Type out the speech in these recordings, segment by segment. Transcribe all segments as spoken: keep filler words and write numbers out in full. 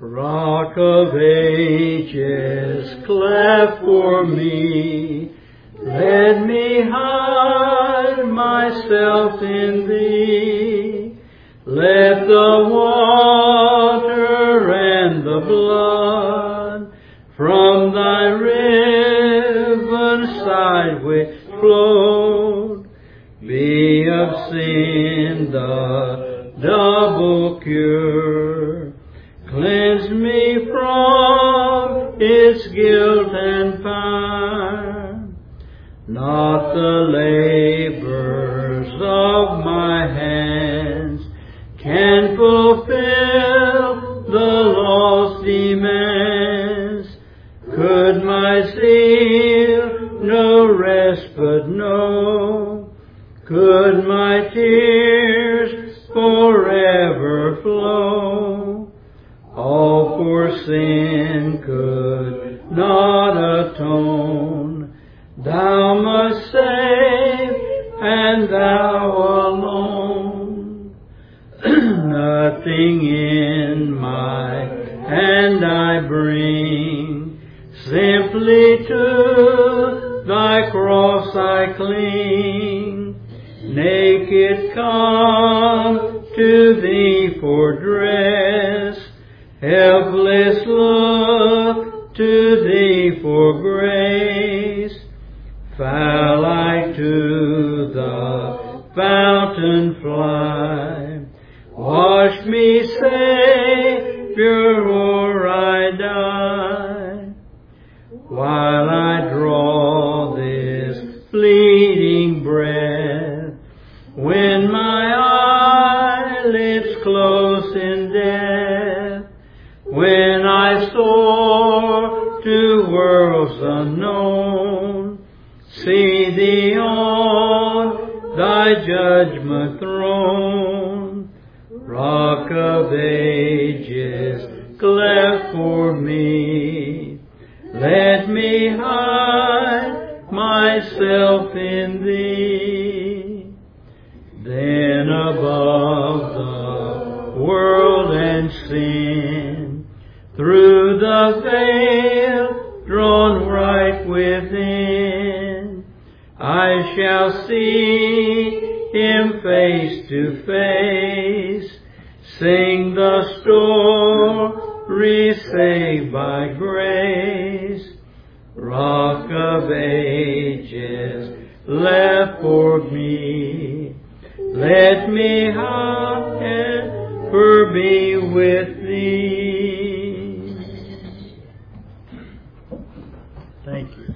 Rock of ages, cleft for me, let me hide myself in thee. Let the water and the blood from thy riven side which flowed be of sin the double cure. Cleanse me from its guilt and fire. Not the labors of my hands can fulfill the law's demands. Could my zeal no respite know? Could my tears forever flow? All for sin could not atone. Thou must save, and thou alone. Nothing in my hand I bring, simply to thy cross I cling. Naked come to thee for dress, helpless look to thee for grace. Foul I to the fountain fly, wash me, Savior, or I die. While I draw this fleeting breath, when my eyelids close in death, when I soar to worlds unknown, see thee on thy judgment throne. Rock of ages, cleft for me, let me hide myself in thee. Then above the world and sin, through the veil drawn right within, I shall see Him face to face, sing the story saved by grace. Rock of ages, left for me, let me ever be with thee. Thank you.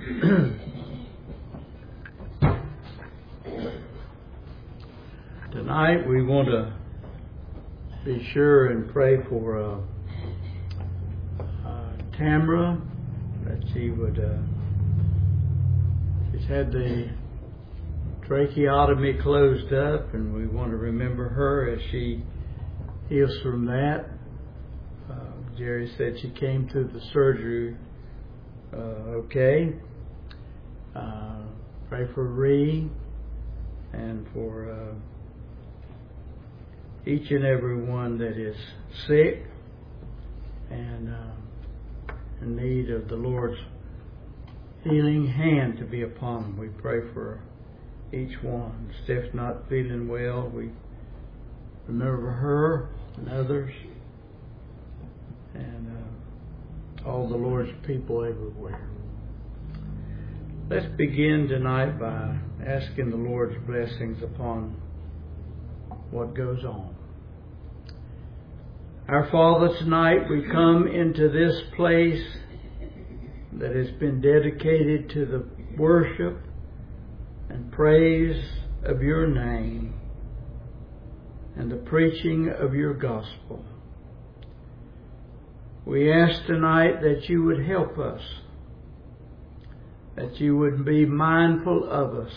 Tonight we want to be sure and pray for uh, uh, Tamara, that she would, uh, she's had the tracheotomy closed up, and we want to remember her as she heals from that. Uh, Jerry said she came through the surgery uh, okay. Uh, pray for Ree and for uh, each and every one that is sick and uh, in need of the Lord's healing hand to be upon them. We pray for each one. Steph's not feeling well. We remember her and others and uh, all the Lord's people everywhere. Let's begin tonight by asking the Lord's blessings upon what goes on. Our Father, tonight we come into this place that has been dedicated to the worship and praise of your name and the preaching of your gospel. We ask tonight that you would help us, that you would be mindful of us,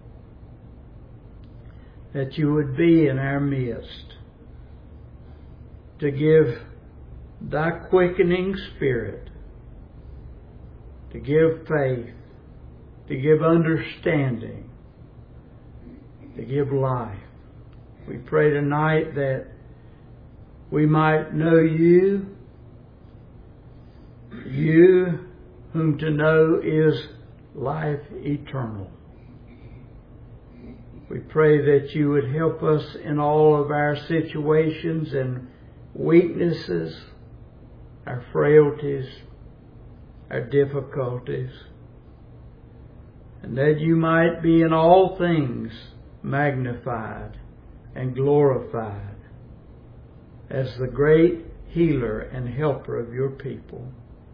that you would be in our midst to give thy quickening spirit, to give faith, to give understanding, to give life. We pray tonight that we might know you you whom to know is life eternal. We pray that you would help us in all of our situations and weaknesses, our frailties, our difficulties, and that you might be in all things magnified and glorified as the great healer and helper of your people.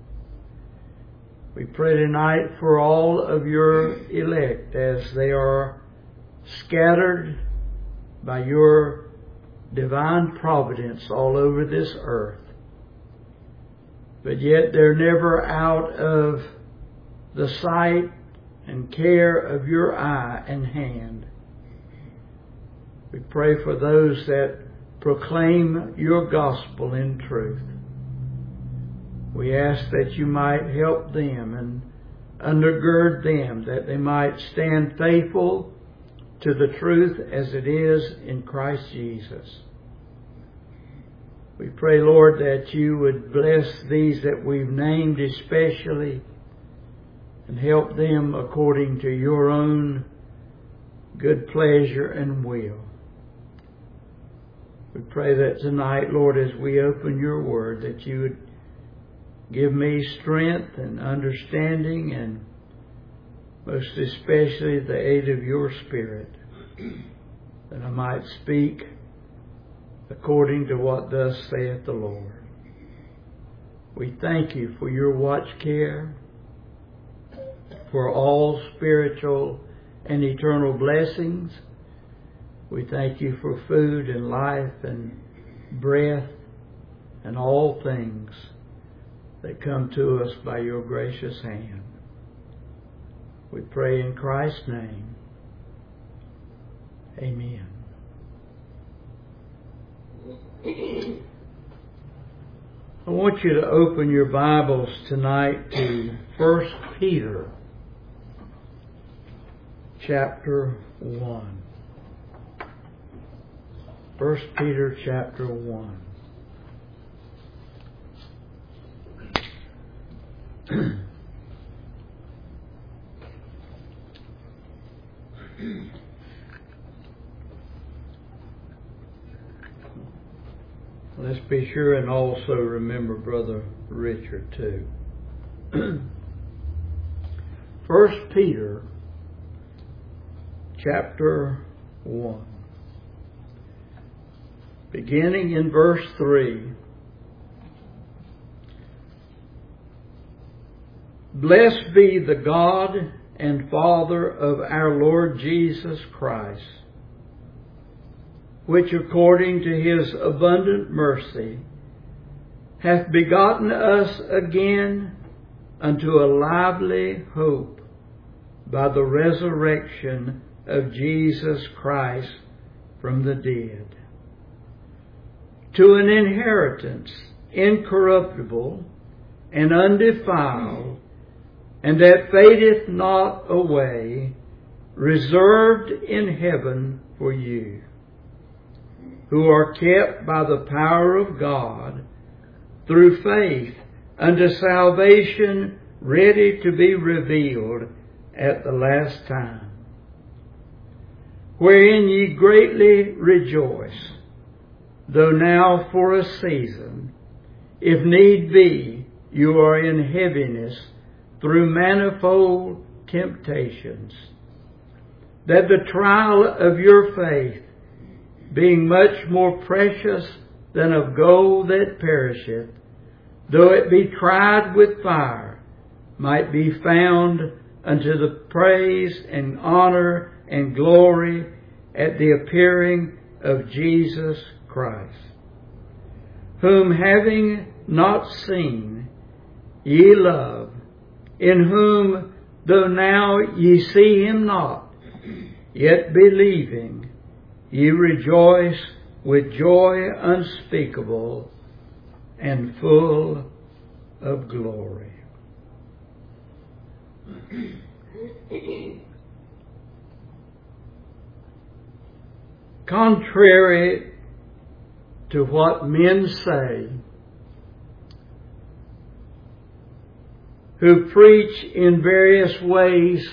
We pray tonight for all of your elect as they are scattered by your divine providence all over this earth, but yet they're never out of the sight and care of your eye and hand. We pray for those that proclaim your gospel in truth. We ask that you might help them and undergird them, that they might stand faithful to the truth as it is in Christ Jesus. We pray, Lord, that you would bless these that we've named especially and help them according to your own good pleasure and will. We pray that tonight, Lord, as we open your word, that you would give me strength and understanding and most especially the aid of your Spirit, that I might speak according to what thus saith the Lord. We thank you for your watch care, for all spiritual and eternal blessings. We thank you for food and life and breath and all things that come to us by your gracious hand. We pray in Christ's name. Amen. I want you to open your Bibles tonight to First Peter chapter one. First Peter chapter one. Let's be sure and also remember Brother Richard too. First Peter chapter one. Beginning in verse three. Blessed be the God and Father of our Lord Jesus Christ, which according to his abundant mercy hath begotten us again unto a lively hope by the resurrection of Jesus Christ from the dead, to an inheritance incorruptible and undefiled, and that fadeth not away, reserved in heaven for you, who are kept by the power of God through faith unto salvation, ready to be revealed at the last time, wherein ye greatly rejoice, though now for a season, if need be, you are in heaviness through manifold temptations, that the trial of your faith, being much more precious than of gold that perisheth, though it be tried with fire, might be found unto the praise and honor and glory at the appearing of Jesus Christ, whom having not seen, ye love, in whom, though now ye see him not, yet believing, ye rejoice with joy unspeakable and full of glory. Contrary to what men say, who preach in various ways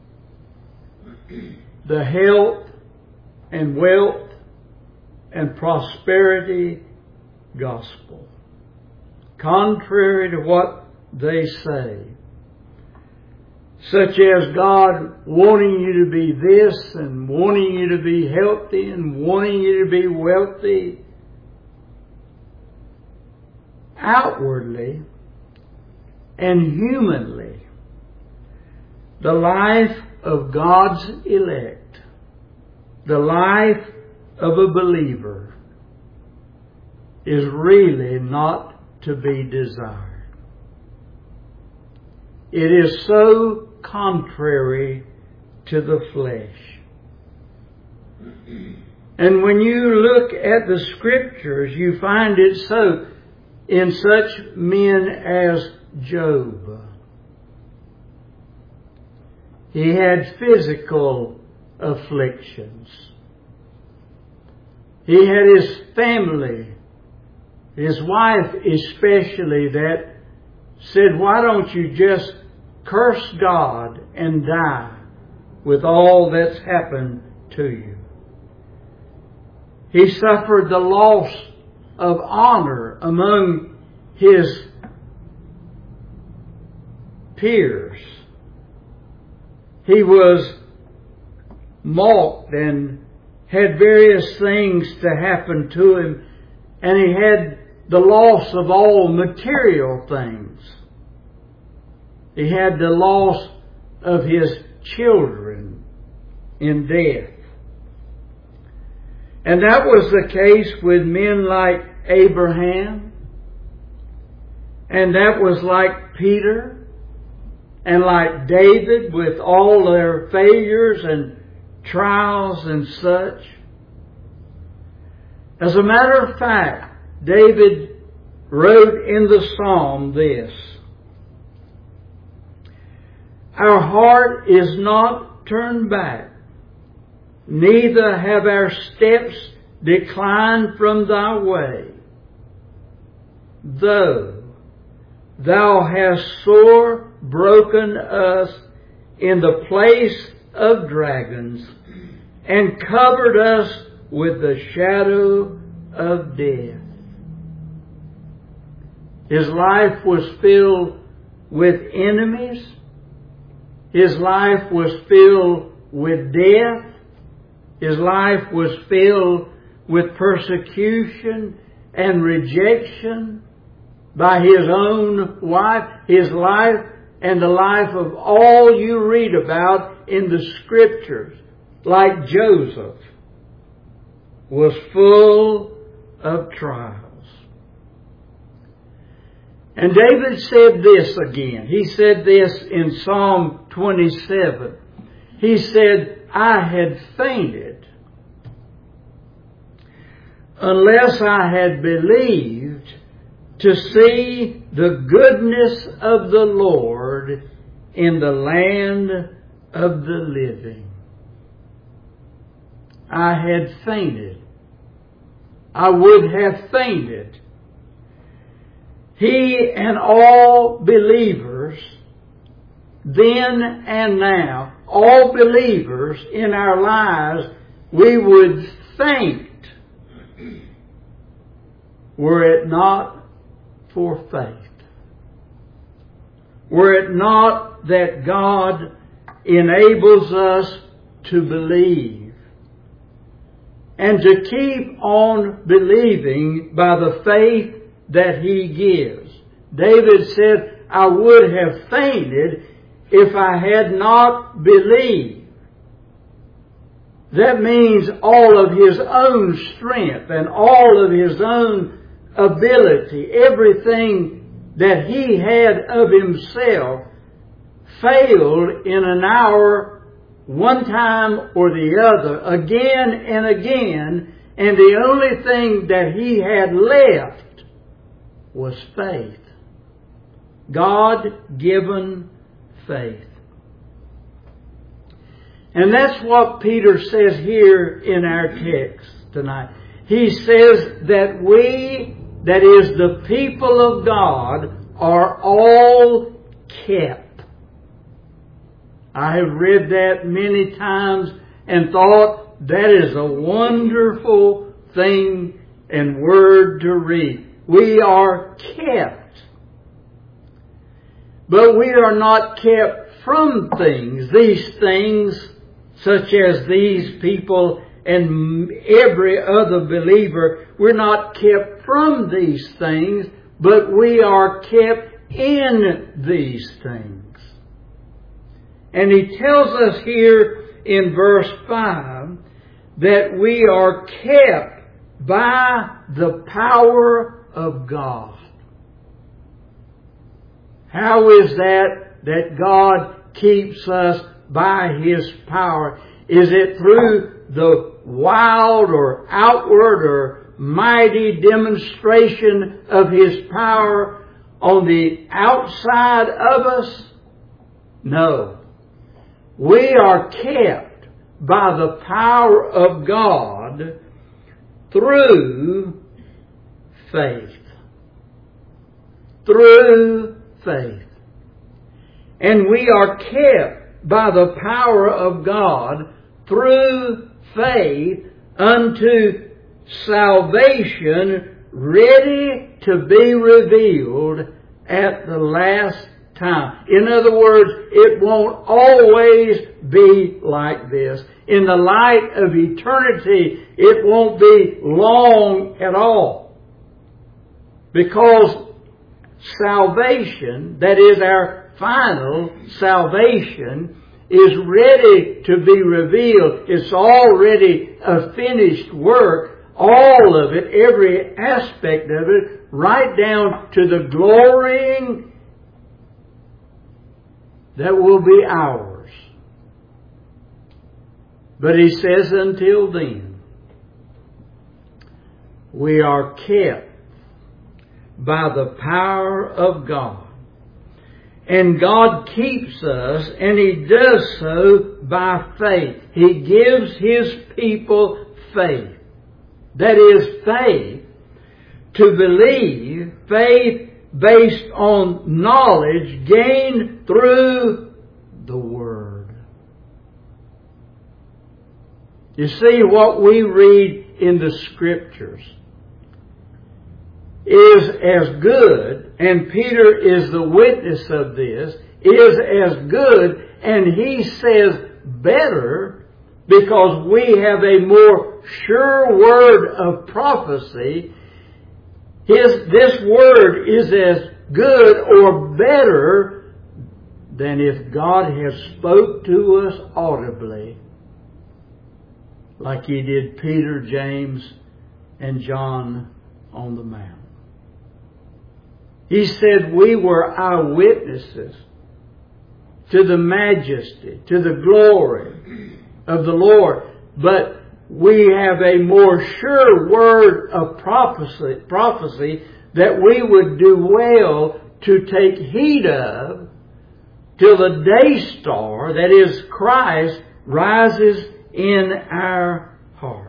the health and wealth and prosperity gospel, contrary to what they say, such as God wanting you to be this and wanting you to be healthy and wanting you to be wealthy. Outwardly and humanly, the life of God's elect, the life of a believer, is really not to be desired. It is so contrary to the flesh. And when you look at the Scriptures, you find it so in such men as Job. He had physical afflictions. He had his family, his wife especially, that said, "Why don't you just curse God and die with all that's happened to you?" He suffered the loss of honor among his peers. He was mocked and had various things to happen to him, and he had the loss of all material things. He had the loss of his children in death. And that was the case with men like Abraham, and that was like Peter, and like David with all their failures and trials and such. As a matter of fact, David wrote in the Psalm this: "Our heart is not turned back, neither have our steps declined from thy way. Though thou hast sore broken us in the place of dragons, and covered us with the shadow of death." His life was filled with enemies. His life was filled with death. His life was filled with persecution and rejection by his own wife. His life and the life of all you read about in the Scriptures, like Joseph, was full of trials. And David said this again. He said this in Psalm twenty-seven. He said, "I had fainted unless I had believed to see the goodness of the Lord in the land of the living." I had fainted. I would have fainted. He and all believers, then and now, all believers in our lives, we would faint were it not for faith. Were it not that God enables us to believe and to keep on believing by the faith that He gives. David said, "I would have fainted if I had not believed." That means all of his own strength and all of his own ability, everything that he had of himself, failed in an hour, one time or the other, again and again, and the only thing that he had left was faith. God-given faith. And that's what Peter says here in our text tonight. He says that we, that is the people of God, are all kept. I have read that many times and thought that is a wonderful thing and word to read. We are kept. But we are not kept from things. These things, such as these people and every other believer, we're not kept from these things, but we are kept in these things. And he tells us here in verse five that we are kept by the power of God. How is that that God keeps us by His power? Is it through the wild or outward or mighty demonstration of His power on the outside of us? No. We are kept by the power of God through faith. Through faith. And we are kept by the power of God through faith unto salvation, ready to be revealed at the last time. In other words, it won't always be like this. In the light of eternity, it won't be long at all. Because salvation, that is our final salvation, is ready to be revealed. It's already a finished work. All of it, every aspect of it, right down to the glorying that will be ours. But he says until then, we are kept by the power of God. And God keeps us, and He does so by faith. He gives His people faith. That is faith to believe, faith based on knowledge gained through the Word. You see, what we read in the Scriptures is as good, and Peter is the witness of this, is as good, and he says better, because we have a more sure word of prophecy. His, this word is as good or better than if God has spoke to us audibly, like He did Peter, James, and John on the Mount. He said we were eyewitnesses to the majesty, to the glory of the Lord. But we have a more sure word of prophecy, prophecy that we would do well to take heed of till the day star, that is Christ, rises in our hearts.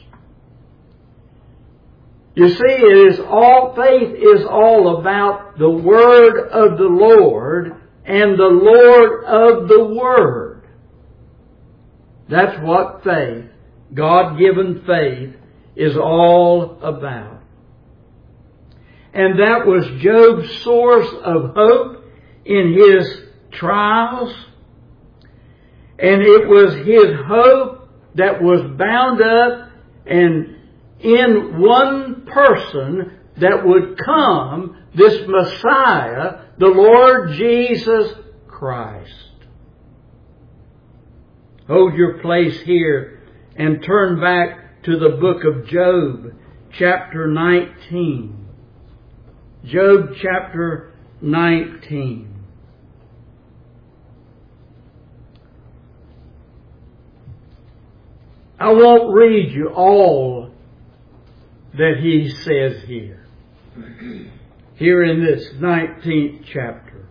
You see, it is all, faith is all about the Word of the Lord and the Lord of the Word. That's what faith, God-given faith, is all about. And that was Job's source of hope in his trials. And it was his hope that was bound up and in one person that would come, this Messiah, the Lord Jesus Christ. Hold your place here and turn back to the book of Job, chapter nineteen. Job chapter nineteen. I won't read you all that he says here. Here in this nineteenth chapter.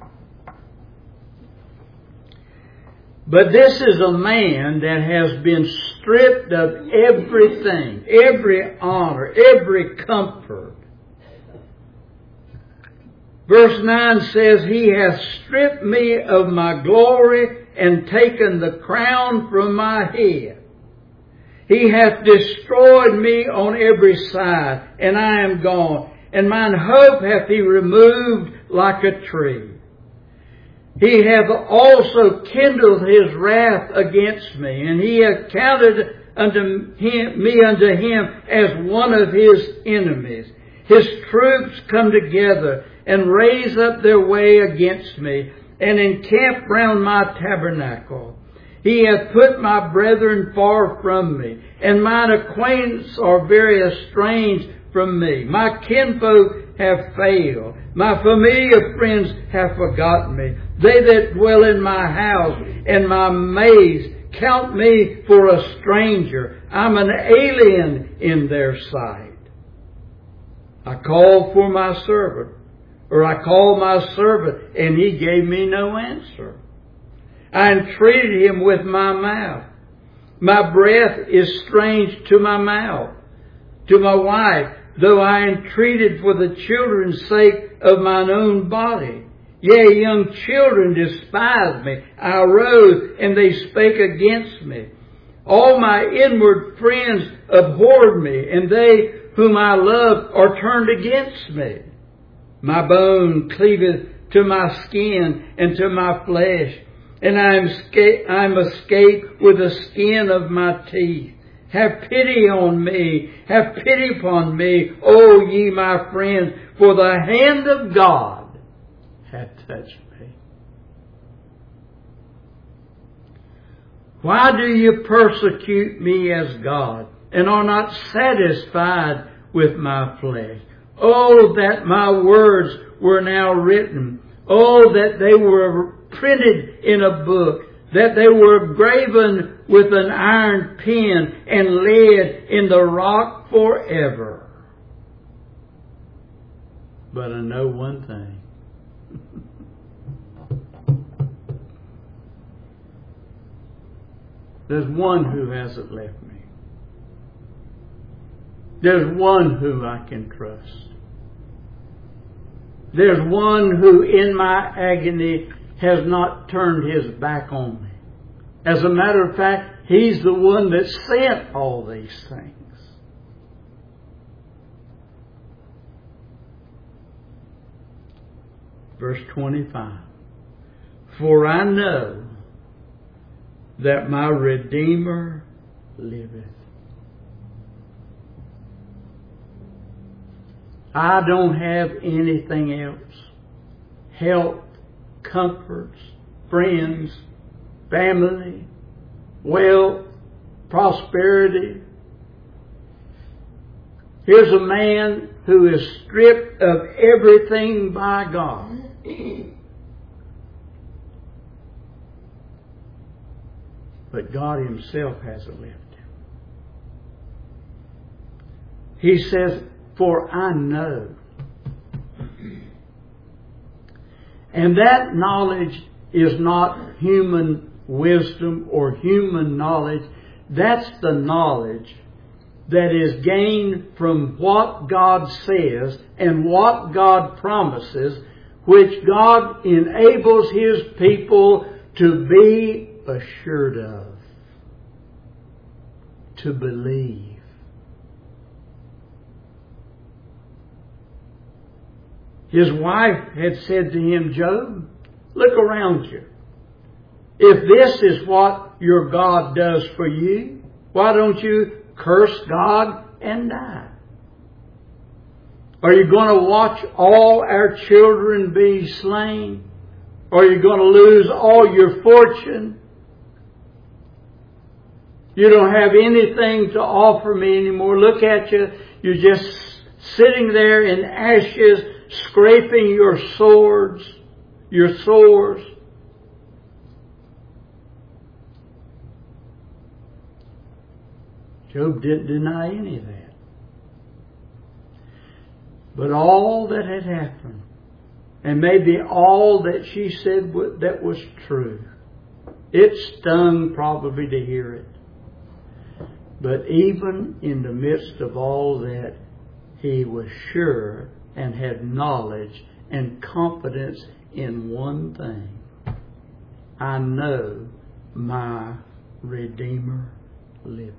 But this is a man that has been stripped of everything, every honor, every comfort. Verse nine says, He hath stripped me of my glory and taken the crown from my head. He hath destroyed me on every side, and I am gone. And mine hope hath He removed like a tree. He hath also kindled His wrath against me, and He hath counted unto him, me unto Him as one of His enemies. His troops come together and raise up their way against me, and encamp round my tabernacle. He hath put my brethren far from me, and mine acquaintance are very estranged from me. My kinfolk have failed. My familiar friends have forgotten me. They that dwell in my house and my maids count me for a stranger. I'm an alien in their sight. I called for my servant, or I called my servant, and he gave me no answer. I entreated him with my mouth. My breath is strange to my mouth. To my wife, though I entreated for the children's sake of mine own body. Yea, young children despised me. I arose, and they spake against me. All my inward friends abhorred me, and they whom I loved are turned against me. My bone cleaveth to my skin and to my flesh, and I am escaped, I am escaped with the skin of my teeth. Have pity on me, have pity upon me, O ye my friends, for the hand of God hath touched me. Why do you persecute me as God, and are not satisfied with my flesh? Oh, that my words were now written. Oh, that they were printed in a book, that they were graven with an iron pen and laid in the rock forever. But I know one thing. There's one who hasn't left me. There's one who I can trust. There's one who in my agony has not turned his back on me. As a matter of fact, He's the one that sent all these things. Verse twenty-five. For I know that my Redeemer liveth. I don't have anything else. Health, comforts, friends, family, wealth, prosperity. Here's a man who is stripped of everything by God. But God Himself hasn't left him. He says, for I know. And that knowledge is not human wisdom or human knowledge. That's the knowledge that is gained from what God says and what God promises, which God enables His people to be assured of, to believe. His wife had said to him, Job, look around you. If this is what your God does for you, why don't you curse God and die? Are you going to watch all our children be slain? Are you going to lose all your fortune? You don't have anything to offer me anymore. Look at you. You're just sitting there in ashes, scraping your swords, your sores. Job didn't deny any of that. But all that had happened, and maybe all that she said that was true, it stung probably to hear it. But even in the midst of all that, he was sure and had knowledge and confidence in one thing. I know my Redeemer liveth.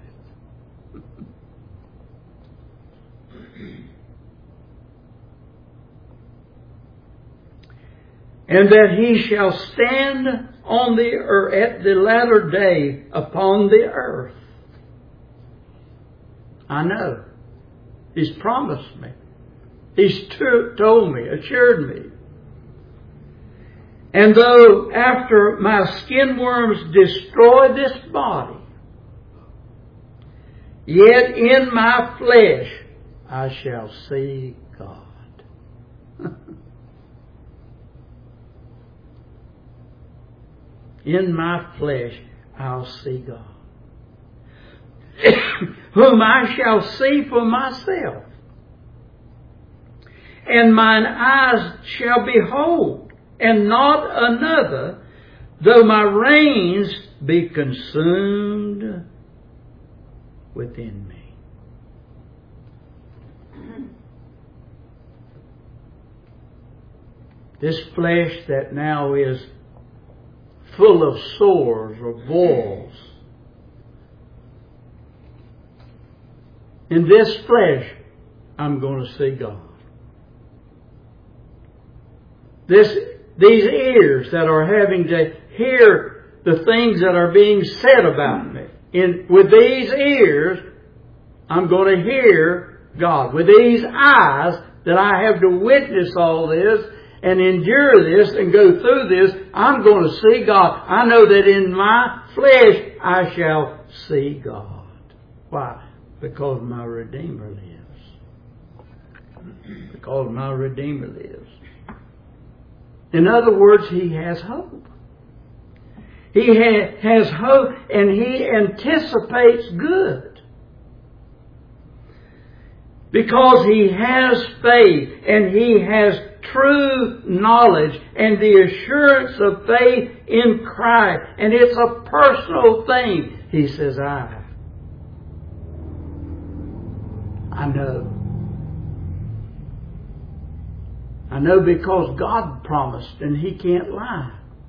And that he shall stand on the earth at the latter day upon the earth. I know. He's promised me. He's t- told me, assured me. And though after my skin worms destroy this body, yet in my flesh I shall see God. In my flesh I'll see God. Whom I shall see for myself. And mine eyes shall behold, and not another, though my reins be consumed within me. This flesh that now is full of sores or boils, in this flesh I'm going to see God. This, these ears that are having to hear the things that are being said about me, in, with these ears I'm going to hear God. With these eyes that I have to witness all this and endure this and go through this, I'm going to see God. I know that in my flesh I shall see God. Why? Because my Redeemer lives. Because my Redeemer lives. In other words, he has hope. He ha- has hope and he anticipates good. Because he has faith and he has true knowledge and the assurance of faith in Christ. And it's a personal thing. He says, I, I know. I know because God promised and He can't lie.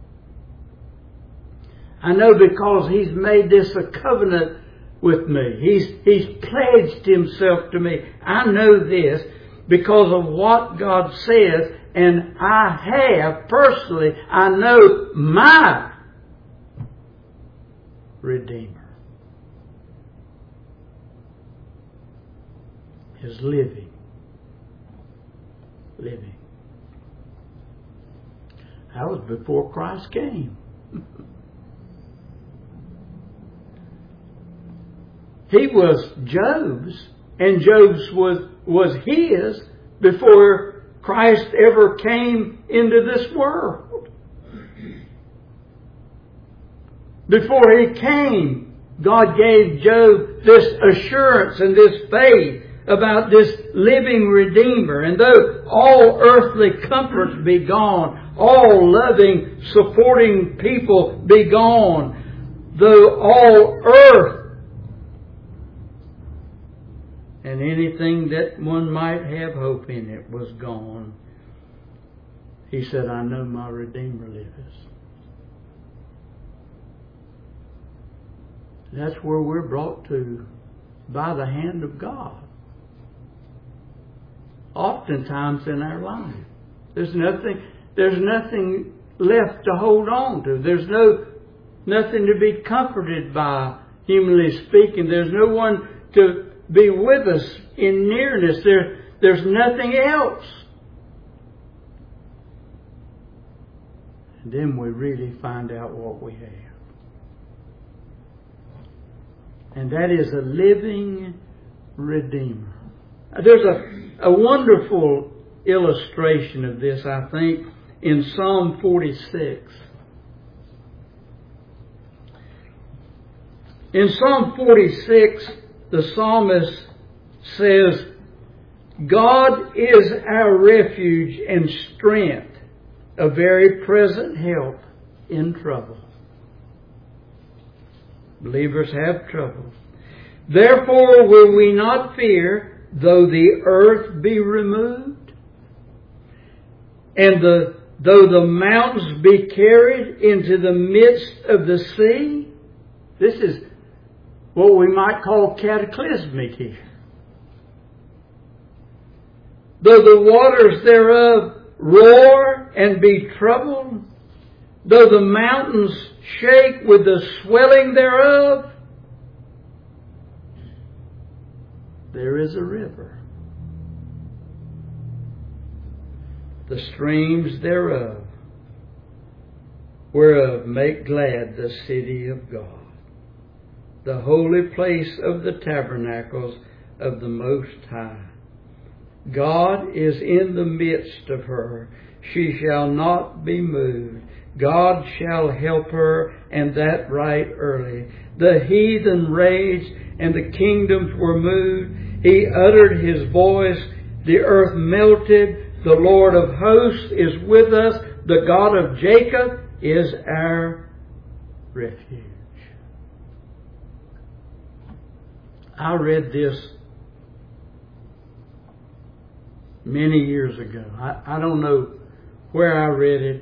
I know because He's made this a covenant with me. He's, he's pledged Himself to me. I know this because of what God says, and I have personally, I know my Redeemer is living. Living. That was before Christ came. He was Job's, and Job's was, was his before Christ ever came into this world. Before He came, God gave Job this assurance and this faith about this living Redeemer. And though all earthly comforts be gone, all loving, supporting people be gone, though all earth and anything that one might have hope in it was gone, He said, I know my Redeemer lives. That's where we're brought to by the hand of God. Oftentimes in our life. There's nothing, there's nothing left to hold on to. There's no, nothing to be comforted by, humanly speaking. There's no one to be with us in nearness. There, there's nothing else. And then we really find out what we have. And that is a living Redeemer. There's a, a wonderful illustration of this, I think, in Psalm forty-six. In Psalm forty-six, the psalmist says, God is our refuge and strength, a very present help in trouble. Believers have trouble. Therefore will we not fear, though the earth be removed, And the, though the mountains be carried into the midst of the sea, this is what we might call cataclysmic here. Though the waters thereof roar and be troubled, though the mountains shake with the swelling thereof, there is a river, the streams thereof, whereof make glad the city of God, the holy place of the tabernacles of the Most High. God is in the midst of her. She shall not be moved. God shall help her, and that right early. The heathen raged, and the kingdoms were moved. He uttered his voice. The earth melted. The Lord of hosts is with us. The God of Jacob is our refuge. I read this many years ago. I, I don't know where I read it,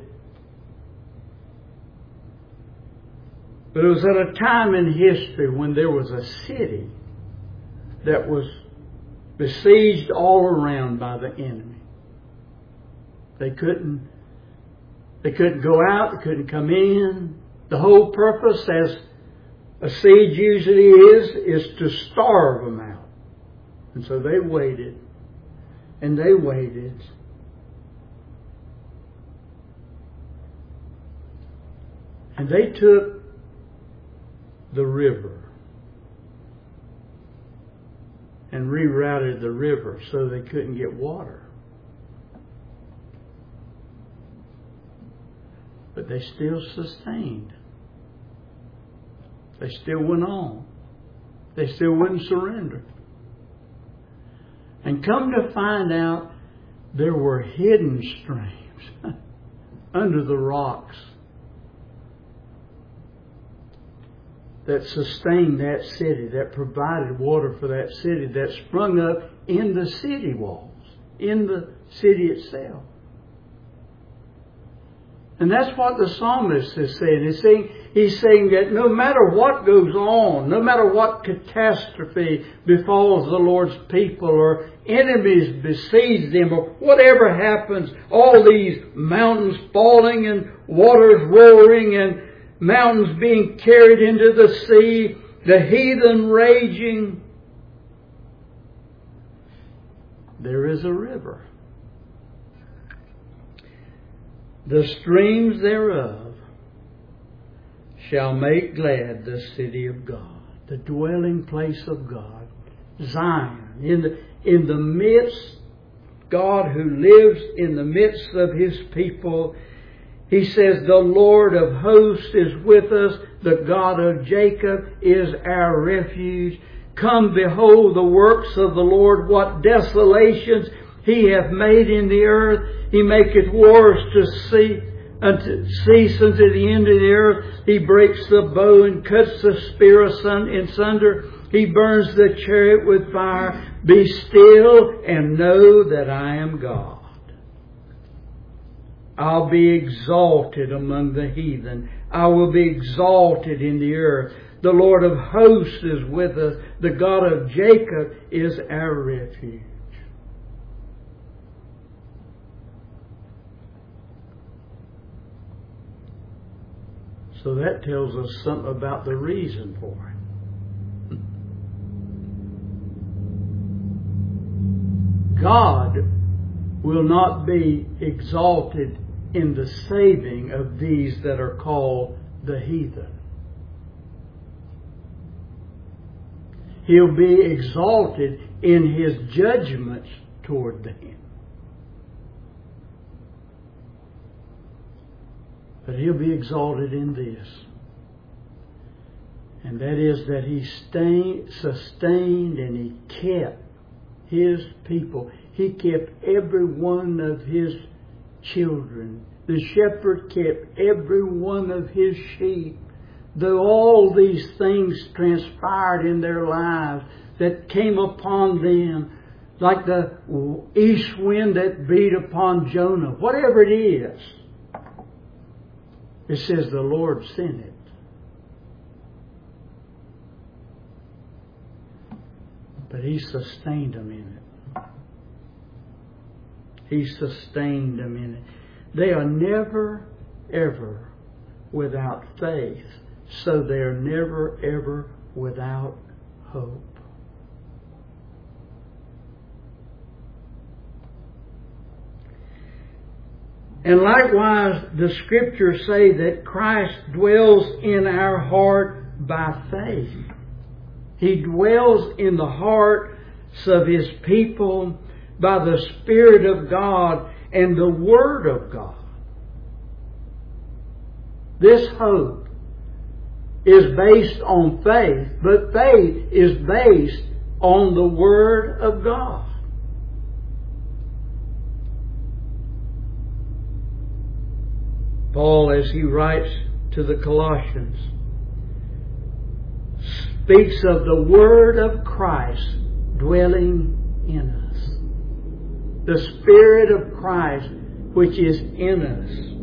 but it was at a time in history when there was a city that was besieged all around by the enemy. They couldn't, they couldn't go out, they couldn't come in. The whole purpose, as a siege usually is, is to starve them out. And so they waited. And they waited. And they took the river and rerouted the river so they couldn't get water. But they still sustained. They still went on. They still wouldn't surrender. And come to find out, there were hidden streams under the rocks that sustained that city, that provided water for that city, that sprung up in the city walls, in the city itself. And that's what the psalmist is saying. He's saying, he's saying that no matter what goes on, no matter what catastrophe befalls the Lord's people, or enemies besiege them, or whatever happens, all these mountains falling and waters roaring and mountains being carried into the sea, the heathen raging, there is a river. The streams thereof shall make glad the city of God, the dwelling place of God, Zion. In the, in the midst, God who lives in the midst of His people. He says, the Lord of hosts is with us. The God of Jacob is our refuge. Come, behold the works of the Lord, what desolations He hath made in the earth. He maketh wars to see, unto, cease unto the end of the earth. He breaks the bow and cuts the spear in sunder. He burns the chariot with fire. Be still and know that I am God. I'll be exalted among the heathen. I will be exalted in the earth. The Lord of hosts is with us. The God of Jacob is our refuge. So that tells us something about the reason for it. God will not be exalted in the saving of these that are called the heathen. He'll be exalted in His judgments toward them. But He'll be exalted in this. And that is that He stayed, sustained and He kept His people. He kept every one of His children. The shepherd kept every one of His sheep. Though all these things transpired in their lives that came upon them, like the east wind that beat upon Jonah, whatever it is, it says the Lord sent it. But He sustained them in it. He sustained them in it. They are never, ever without faith. So they are never, ever without hope. And likewise, the Scriptures say that Christ dwells in our heart by faith. He dwells in the hearts of His people by the Spirit of God and the Word of God. This hope is based on faith, but faith is based on the Word of God. Paul, as he writes to the Colossians, speaks of the Word of Christ dwelling in us. The Spirit of Christ which is in us.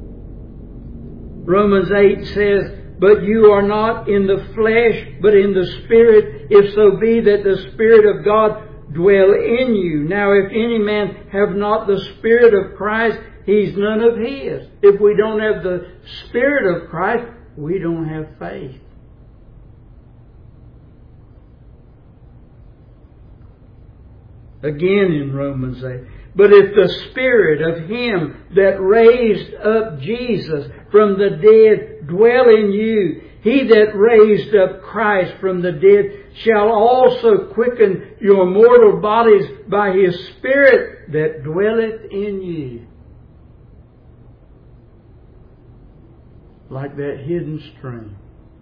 Romans eight says, but you are not in the flesh, but in the Spirit, if so be that the Spirit of God dwell in you. Now if any man have not the Spirit of Christ, he's none of His. If we don't have the Spirit of Christ, we don't have faith. Again in Romans eight. But if the Spirit of Him that raised up Jesus from the dead dwell in you, He that raised up Christ from the dead shall also quicken your mortal bodies by His Spirit that dwelleth in you. Like that hidden stream.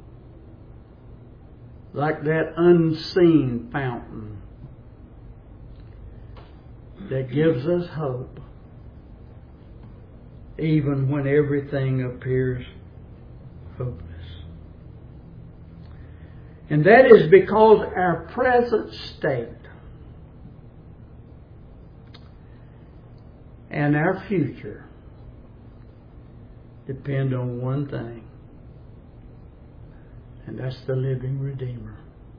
Like that unseen fountain that gives us hope even when everything appears hopeless. And that is because our present state and our future depend on one thing, and that's the living Redeemer.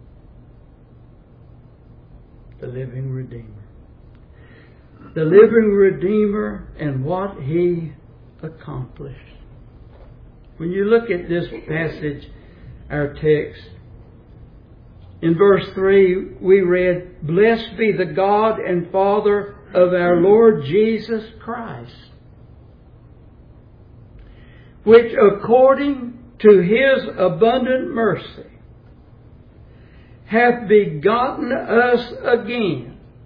The living Redeemer. The living Redeemer and what He accomplished. When you look at this passage, our text, in verse three we read, blessed be the God and Father of our Lord Jesus Christ, which according to His abundant mercy hath begotten us again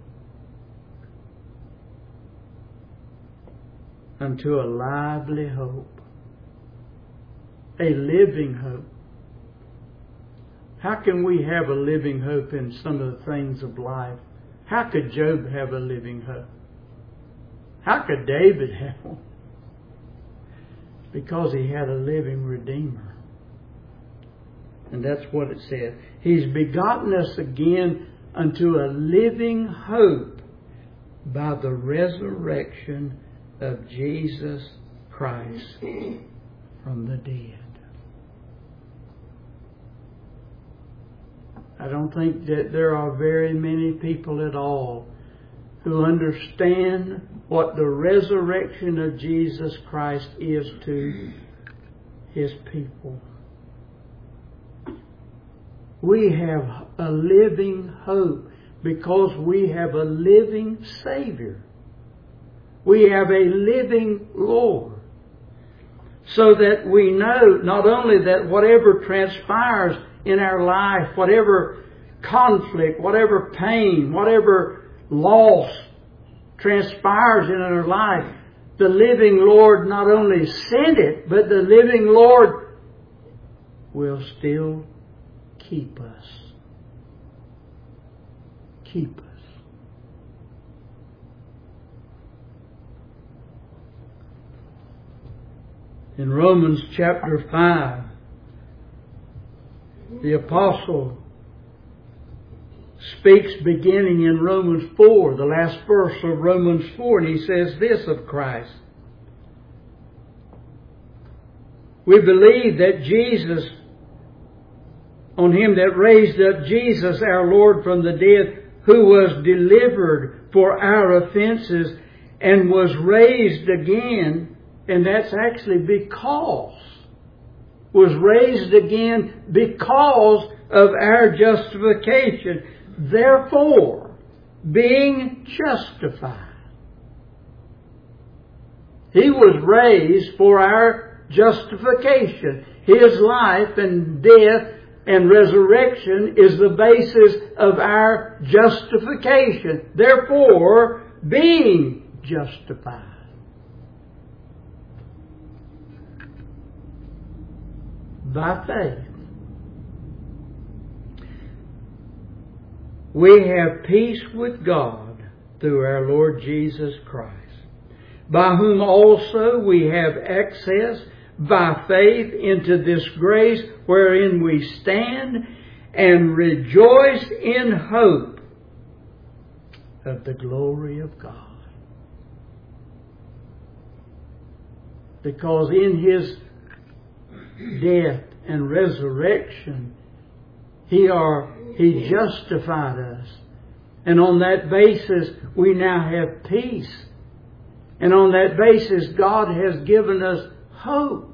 unto a lively hope, a living hope. How can we have a living hope in some of the things of life? How could Job have a living hope? How could David have one? Because he had a living Redeemer. And that's what it says. He's begotten us again unto a living hope by the resurrection of Jesus Christ from the dead. I don't think that there are very many people at all who understand what the resurrection of Jesus Christ is to His people. We have a living hope because we have a living Savior. We have a living Lord. So that we know not only that whatever transpires in our life, whatever conflict, whatever pain, whatever loss transpires in our life, the living Lord not only sent it, but the living Lord will still keep us. Keep us. In Romans chapter five, the apostle speaks beginning in Romans four, the last verse of Romans four, and he says this of Christ. We believe that Jesus, on Him that raised up Jesus our Lord from the dead, who was delivered for our offenses and was raised again, and that's actually because, was raised again because of our justification. Therefore, being justified. He was raised for our justification. His life and death and resurrection is the basis of our justification. Therefore, being justified. By faith, we have peace with God through our Lord Jesus Christ, by whom also we have access by faith into this grace wherein we stand, and rejoice in hope of the glory of God. Because in His death and resurrection, He are He justified us. And on that basis, we now have peace. And on that basis, God has given us hope.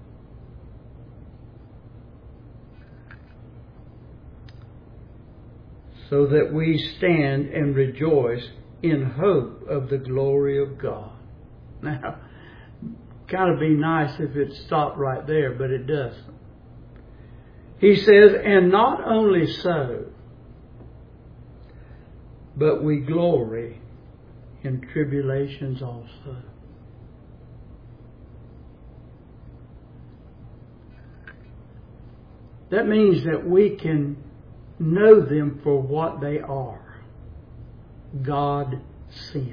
So that we stand and rejoice in hope of the glory of God. Now, kind of be nice if it stopped right there, but it doesn't. He says, and not only so, but we glory in tribulations also. That means that we can know them for what they are. God sent.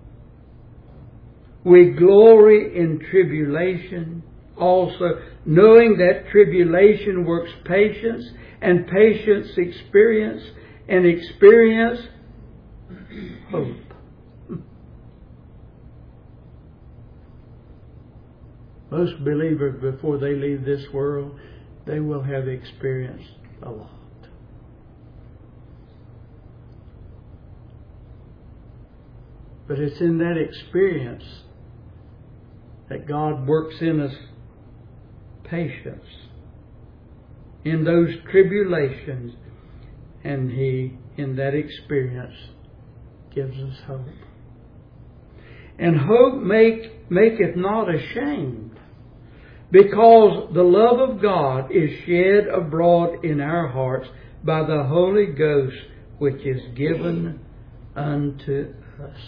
We glory in tribulation also, knowing that tribulation works patience, and patience experience, and experience hope. Most believers, before they leave this world, they will have experienced a lot. But it's in that experience that God works in us patience in those tribulations, and He, in that experience, gives us hope. And hope make, maketh not ashamed, because the love of God is shed abroad in our hearts by the Holy Ghost, which is given unto us.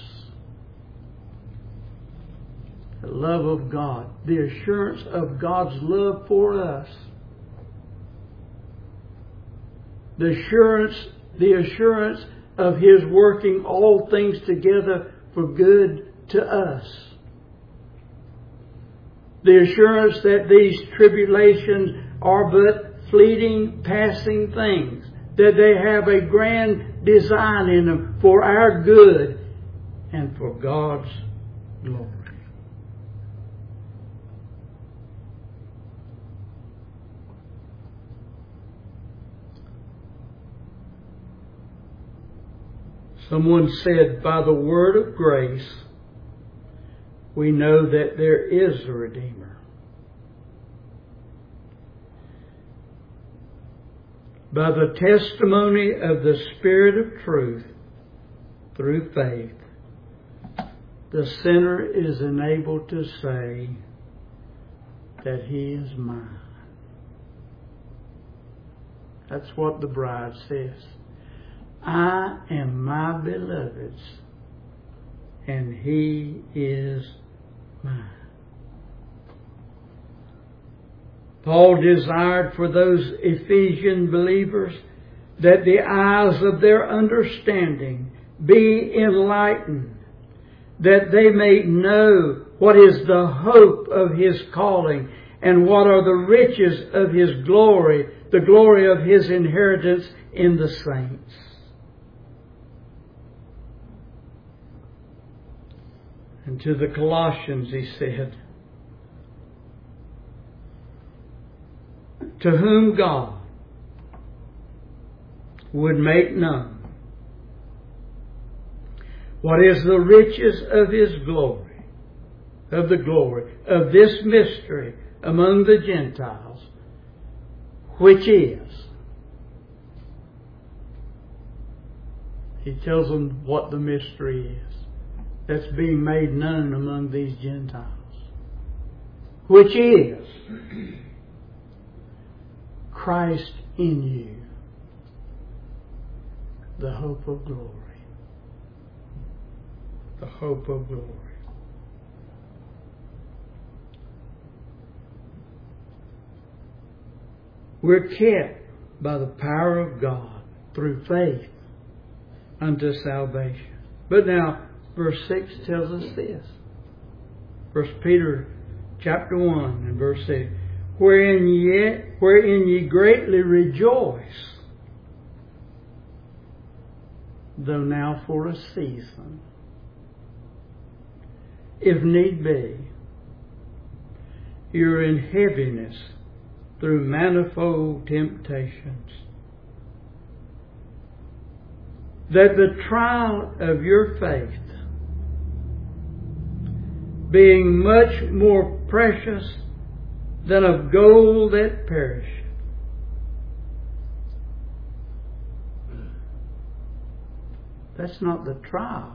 The love of God, the assurance of God's love for us, the assurance, the assurance of His working all things together for good to us, the assurance that these tribulations are but fleeting, passing things, that they have a grand design in them for our good and for God's glory. Someone said, by the word of grace, we know that there is a Redeemer. By the testimony of the Spirit of truth, through faith, the sinner is enabled to say that he is mine. That's what the bride says. I am my beloved's, and he is mine. Paul desired for those Ephesian believers that the eyes of their understanding be enlightened, that they may know what is the hope of His calling, and what are the riches of His glory, the glory of His inheritance in the saints. And to the Colossians he said, to whom God would make known what is the riches of His glory, of the glory of this mystery among the Gentiles, which is. He tells them what the mystery is that's being made known among these Gentiles, which is Christ in you, the hope of glory. The hope of glory. We're kept by the power of God through faith unto salvation. But now, verse six tells us this. First Peter chapter one and verse six. Wherein ye, wherein ye greatly rejoice, though now for a season, if need be, you're in heaviness through manifold temptations, that the trial of your faith, being much more precious than of gold that perisheth, that's not the trial.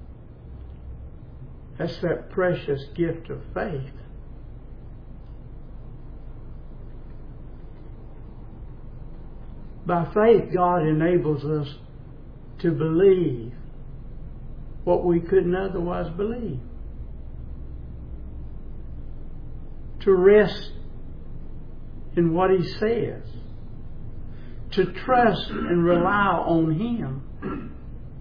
That's that precious gift of faith. By faith, God enables us to believe what we couldn't otherwise believe. To rest in what He says. To trust and rely on Him.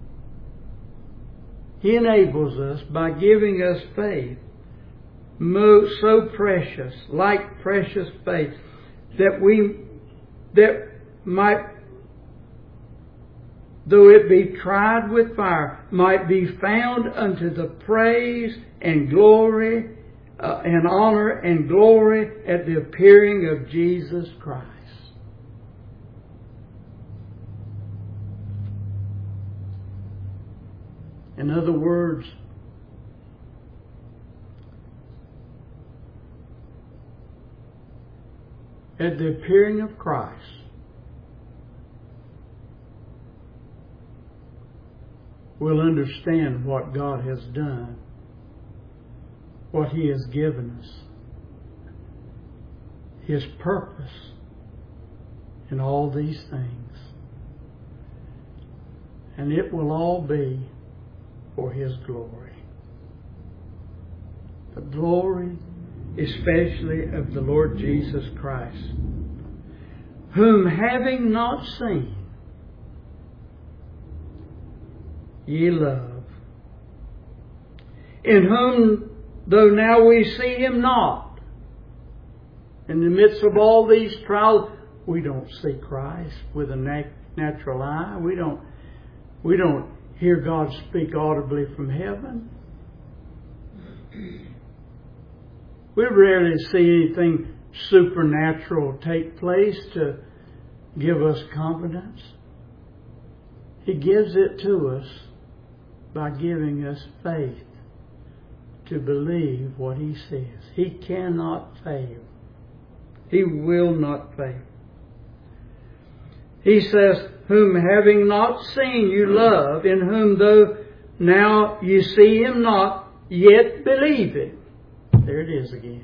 He enables us by giving us faith, so precious, like precious faith, that we, that might, though it be tried with fire, might be found unto the praise and glory uh, and honor and glory at the appearing of Jesus Christ. In other words, at the appearing of Christ, we'll understand what God has done, what He has given us, His purpose in all these things. And it will all be for His glory. The glory especially of the Lord Jesus Christ, whom having not seen, ye love, in whom, though now we see Him not, in the midst of all these trials, we don't see Christ with a nat- natural eye. We don't, we don't hear God speak audibly from heaven. We rarely see anything supernatural take place to give us confidence. He gives it to us by giving us faith to believe what He says. He cannot fail. He will not fail. He says, whom having not seen you love, in whom though now you see Him not, yet believe it. There it is again.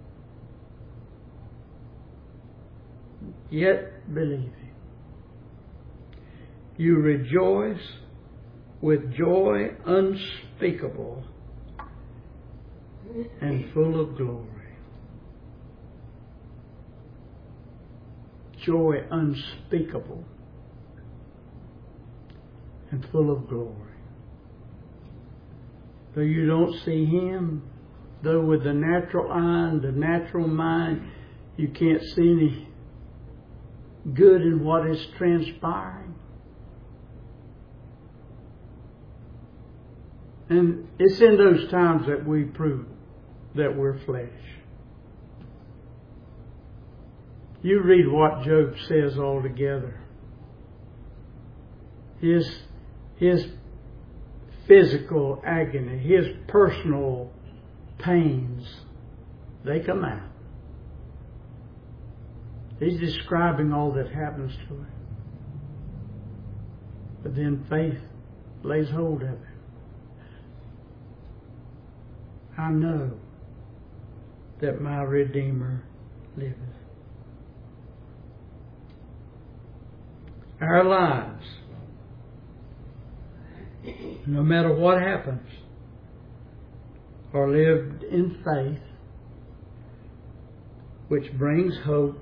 Yet believe it. You rejoice with joy unspeakable and full of glory. Joy unspeakable and full of glory. Though you don't see Him, though with the natural eye and the natural mind you can't see any good in what is transpiring, And it's in those times that we prove that we're flesh. You read what Job says altogether. His, his physical agony, his personal pains, they come out. He's describing all that happens to him. But then faith lays hold of him. I know that my Redeemer liveth. Our lives, no matter what happens, are lived in faith, which brings hope,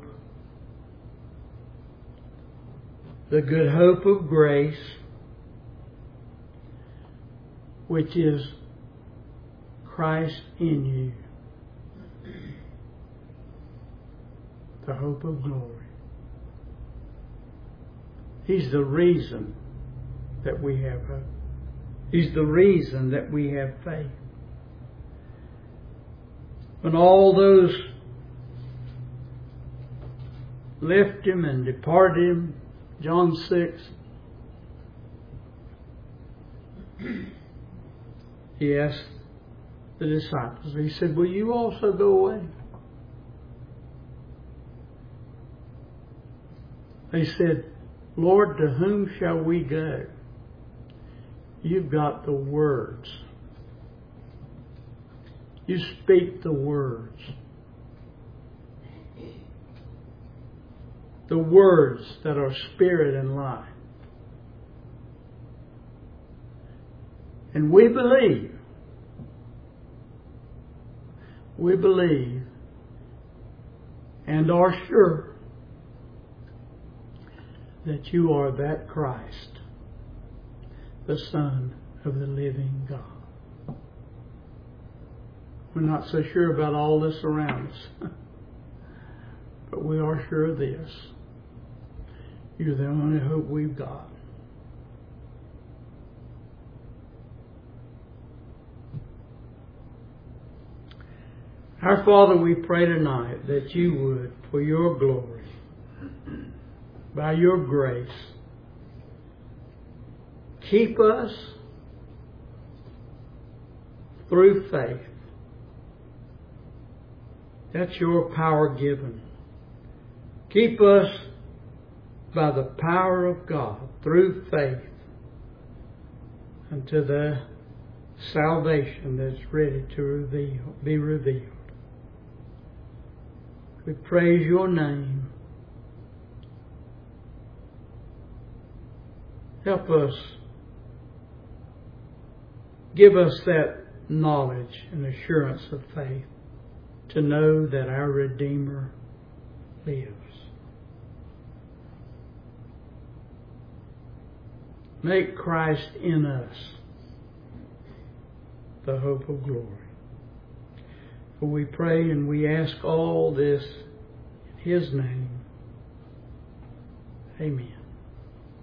the good hope of grace, which is Christ in you, the hope of glory. He's the reason that we have hope. He's the reason that we have faith. When all those left him and departed him, John six, he asked the disciples, he said, will you also go away? They said, Lord, to whom shall we go? You've got the words. You speak the words. The words that are spirit and life. And we believe, we believe and are sure that you are that Christ, the Son of the living God. We're not so sure about all this around us, but we are sure of this. You're the only hope we've got. Our Father, we pray tonight that you would, for your glory, by your grace, keep us through faith. That's your power given. Keep us by the power of God through faith unto the salvation that's ready to reveal, be revealed. We praise your name. Help us. Give us that knowledge and assurance of faith to know that our Redeemer lives. Make Christ in us the hope of glory. For we pray and we ask all this in His name. Amen.